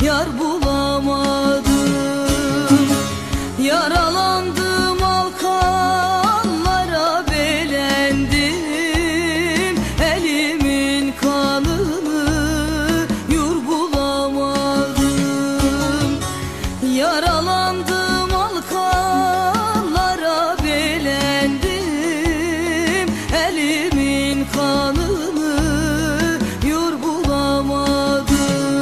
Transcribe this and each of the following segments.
yar bulamadım. Yaralandım, halkalara belendim, elimin kanını yur bulamadım. Yaralandım, halkalara belendim, elimin kanını yur bulamadım.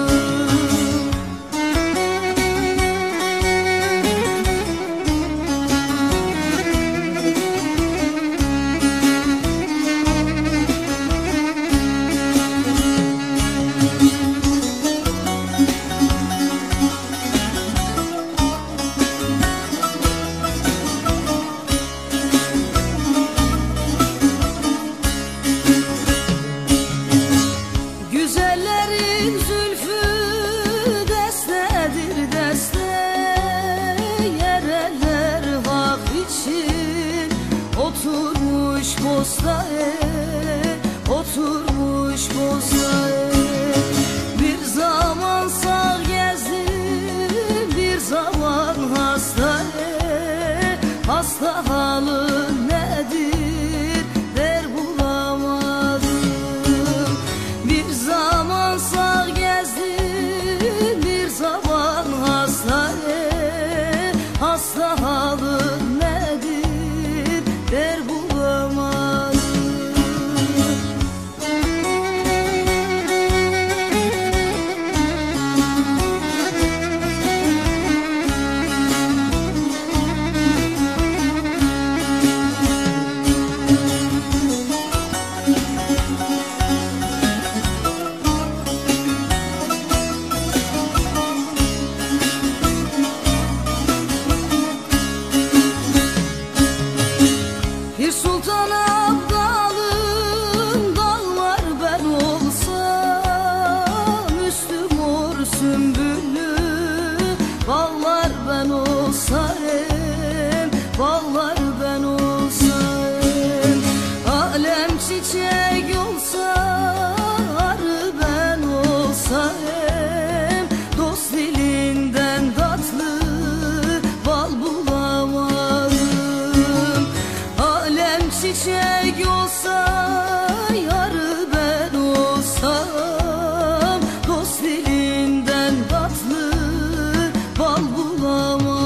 Güzellerin zülfü destedir deste, yereler hak için oturmuş postaya, oturmuş postaya. Bir zaman sağ gezdim, bir zaman hastaya, hasta halin nedir der bulamadım. Bir zaman sağ gezdim, bir zaman hastaya, hasta halin nedir der bulamadım. Bir sultan abdalım dallar ben olsam, üstüm mor sümbüllü ballar ben olsam, ballar ben olsam. Alem çiçek olsa, arı ben olsam, dost dilinden tatlı bal bulamadım. Alem çiçek olsa, yarı ben olsam, dost dilinden tatlı bal bulamam.